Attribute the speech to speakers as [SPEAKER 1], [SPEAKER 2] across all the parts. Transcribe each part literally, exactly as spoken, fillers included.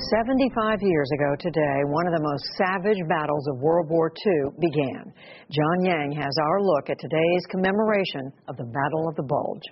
[SPEAKER 1] seventy-five years ago today, one of the most savage battles of World War Two began. John Yang has our look at today's commemoration of the Battle of the Bulge.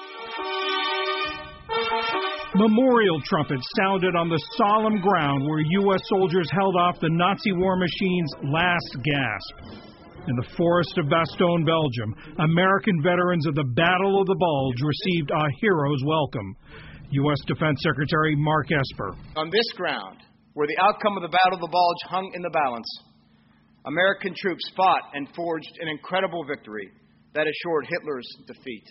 [SPEAKER 2] Memorial trumpets sounded on the solemn ground where U S soldiers held off the Nazi war machine's last gasp. In the forest of Bastogne, Belgium, American veterans of the Battle of the Bulge received a hero's welcome. U S Defense Secretary Mark Esper.
[SPEAKER 3] On this ground, where the outcome of the Battle of the Bulge hung in the balance, American troops fought and forged an incredible victory that assured Hitler's defeat.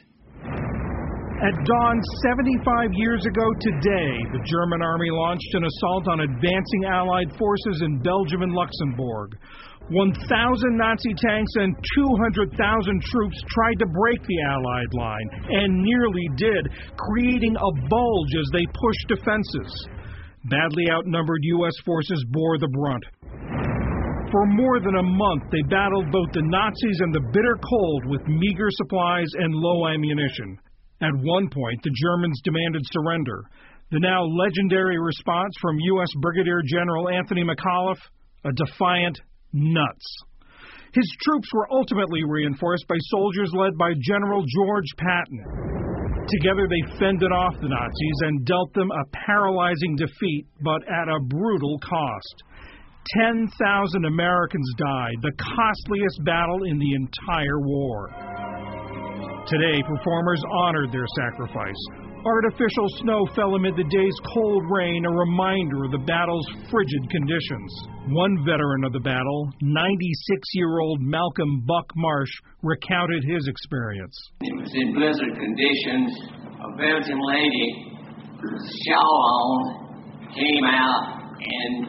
[SPEAKER 2] At dawn seventy-five years ago today, the German army launched an assault on advancing Allied forces in Belgium and Luxembourg. one thousand Nazi tanks and two hundred thousand troops tried to break the Allied line, and nearly did, creating a bulge as they pushed defenses. Badly outnumbered U S forces bore the brunt. For more than a month, they battled both the Nazis and the bitter cold with meager supplies and low ammunition. At one point, the Germans demanded surrender. The now legendary response from U S Brigadier General Anthony McAuliffe? A defiant nuts. His troops were ultimately reinforced by soldiers led by General George Patton. Together they fended off the Nazis and dealt them a paralyzing defeat, but at a brutal cost. ten thousand Americans died, the costliest battle in the entire war. Today, performers honored their sacrifice. Artificial snow fell amid the day's cold rain, a reminder of the battle's frigid conditions. One veteran of the battle, ninety-six-year-old Malcolm Buck Marsh, recounted his experience.
[SPEAKER 4] It was in blizzard conditions. A Belgian lady with a shawl on came out and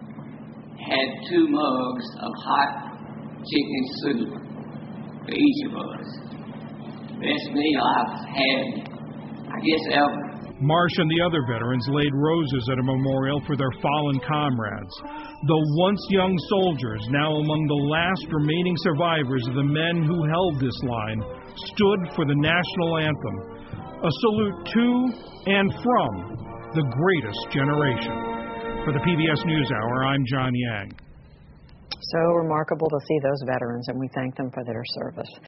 [SPEAKER 4] had two mugs of hot chicken soup for each of us. Best meal I've had, I guess, ever.
[SPEAKER 2] Marsh and the other veterans laid roses at a memorial for their fallen comrades. The once young soldiers, now among the last remaining survivors of the men who held this line, stood for the national anthem. A salute to and from the greatest generation. For the P B S NewsHour, I'm John Yang.
[SPEAKER 1] So remarkable to see those veterans, and we thank them for their service.